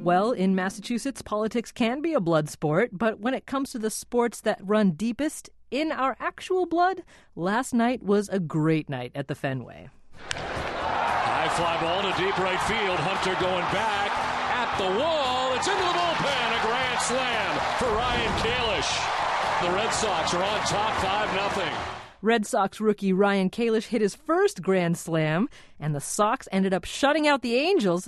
Well, in Massachusetts, politics can be a blood sport, but when it comes to the sports that run deepest in our actual blood, last night was a great night at the Fenway. High fly ball to deep right field. Hunter going back at the wall. It's into the bullpen. A grand slam for Ryan Kalish. The Red Sox are on top 5-0. Red Sox rookie Ryan Kalish hit his first grand slam, and the Sox ended up shutting out the Angels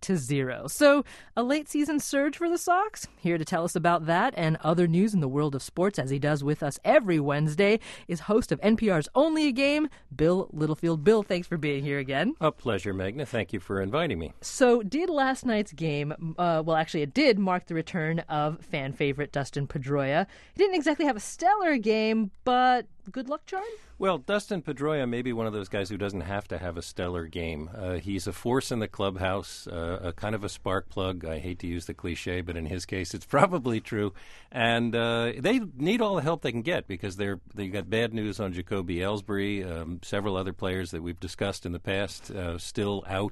6-0. So, a late-season surge for the Sox? Here to tell us about that and other news in the world of sports, as he does with us every Wednesday, is host of NPR's Only a Game, Bill Littlefield. Bill, thanks for being here again. A pleasure, Magna. Thank you for inviting me. So, did last night's game, it did mark the return of fan favorite Dustin Pedroia. He didn't exactly have a stellar game, but good luck charm? Well, Dustin Pedroia may be one of those guys who doesn't have to have a stellar game. He's a force in the clubhouse, a kind of a spark plug. I hate to use the cliche, but in his case, it's probably true. And they need all the help they can get because they got bad news on Jacoby Ellsbury, several other players that we've discussed in the past still out.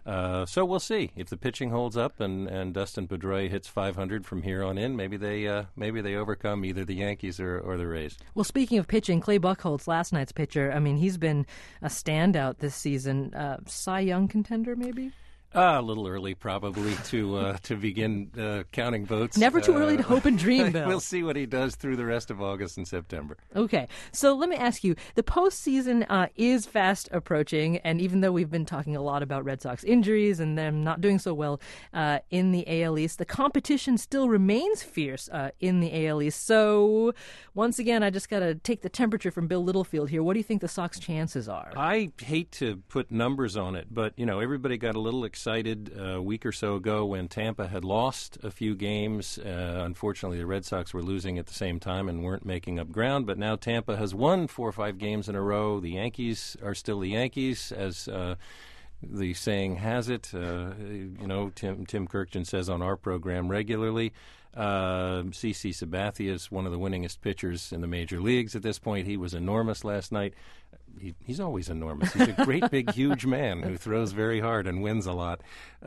So we'll see if the pitching holds up and Dustin Pedroia hits 500 from here on in. Maybe they overcome either the Yankees or the Rays. Well, speaking of pitching, Clay Buchholz, last night's pitcher. I mean, he's been a standout this season. Cy Young contender, maybe. A little early, probably, to begin counting votes. Never too early to hope and dream, Bill. We'll see what he does through the rest of August and September. Okay, so let me ask you, the postseason is fast approaching, and even though we've been talking a lot about Red Sox injuries and them not doing so well in the AL East, the competition still remains fierce in the AL East. So, once again, I just got to take the temperature from Bill Littlefield here. What do you think the Sox chances are? I hate to put numbers on it, but, everybody got a little excited a week or so ago when Tampa had lost a few games. Unfortunately, the Red Sox were losing at the same time and weren't making up ground, but now Tampa has won 4 or 5 games in a row. The Yankees are still the Yankees, as the saying has it. Tim Kirkjian says on our program regularly. CC Sabathia is one of the winningest pitchers in the major leagues at this point. He was enormous last night. He's always enormous. He's a great, big, huge man who throws very hard and wins a lot.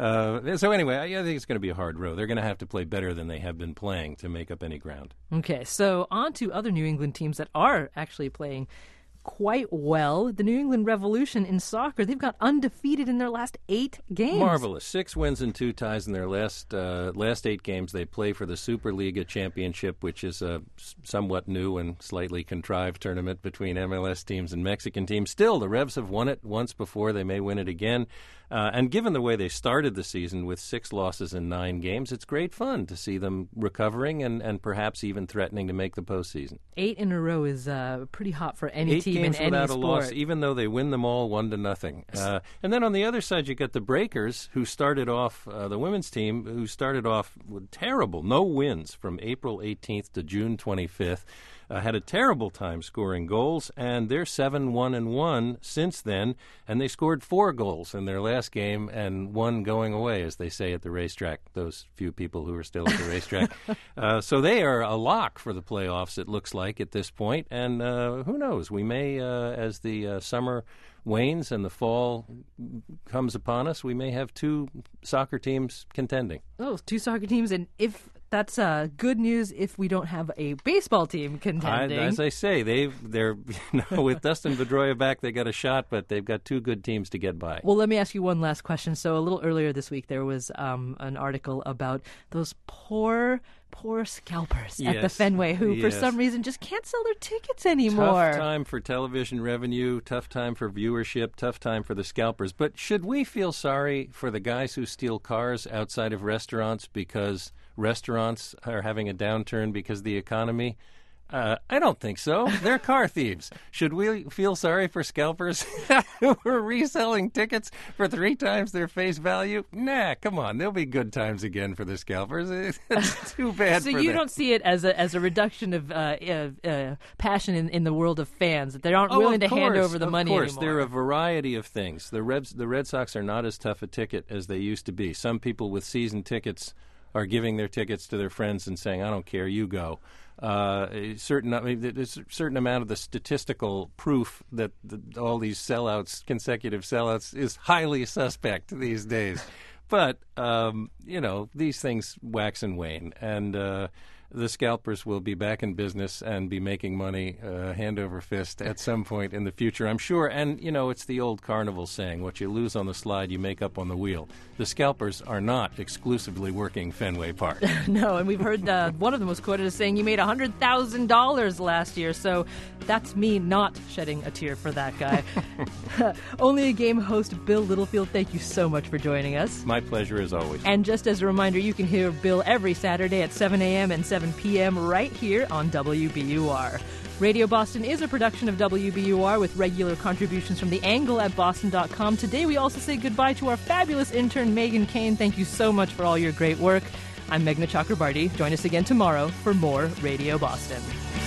So anyway, I think it's going to be a hard road. They're going to have to play better than they have been playing to make up any ground. Okay, so on to other New England teams that are actually playing quite well. The New England Revolution in soccer, they've got undefeated in their last 8 games. Marvelous. 6 wins and 2 ties in their last 8 games. They play for the Superliga Championship, which is a somewhat new and slightly contrived tournament between MLS teams and Mexican teams. Still, the Revs have won it once before. They may win it again. And given the way they started the season with 6 losses in 9 games, it's great fun to see them recovering and perhaps even threatening to make the postseason. 8 in a row is pretty hot for any team in any sport. 8 games without a loss, even though they win them all 1-0. And then on the other side, you got the Breakers, who started off, the women's team, who started off with terrible, no wins from April 18th to June 25th. Had a terrible time scoring goals, and they're 7-1-1 since then, and they scored 4 goals in their last game and 1 going away, as they say at the racetrack, those few people who are still at the racetrack. So they are a lock for the playoffs, it looks like, at this point, and who knows, we may, as the summer wanes and the fall comes upon us, we may have 2 soccer teams contending. Oh, 2 soccer teams, and if that's good news if we don't have a baseball team contending. As I say, they're with Dustin Pedroia back, they got a shot, but they've got 2 good teams to get by. Well, let me ask you one last question. So a little earlier this week, there was an article about those poor scalpers at the Fenway who, for some reason, just can't sell their tickets anymore. Tough time for television revenue, tough time for viewership, tough time for the scalpers. But should we feel sorry for the guys who steal cars outside of restaurants because restaurants are having a downturn because of the economy? I don't think so. They're car thieves. Should we feel sorry for scalpers who are reselling tickets for 3 times their face value? Nah, come on. There'll be good times again for the scalpers. It's too bad so for them. So you don't see it as a reduction of passion in the world of fans, that they aren't willing to hand over the money anymore? Of course. There are a variety of things. The Red Sox are not as tough a ticket as they used to be. Some people with season tickets are giving their tickets to their friends and saying, I don't care, you go. There's a certain amount of the statistical proof that all these sellouts, consecutive sellouts, is highly suspect these days. But, these things wax and wane. And the scalpers will be back in business and be making money hand over fist at some point in the future, I'm sure. And, it's the old carnival saying, what you lose on the slide, you make up on the wheel. The scalpers are not exclusively working Fenway Park. No, and we've heard one of them was quoted as saying you made $100,000 last year, so that's me not shedding a tear for that guy. Only a Game host Bill Littlefield, thank you so much for joining us. My pleasure as always. And just as a reminder, you can hear Bill every Saturday at 7 a.m. and 7 p.m. right here on WBUR. Radio Boston is a production of WBUR with regular contributions from The Angle at boston.com. Today we also say goodbye to our fabulous intern, Megan Kane. Thank you so much for all your great work. I'm Meghna Chakrabarty. Join us again tomorrow for more Radio Boston.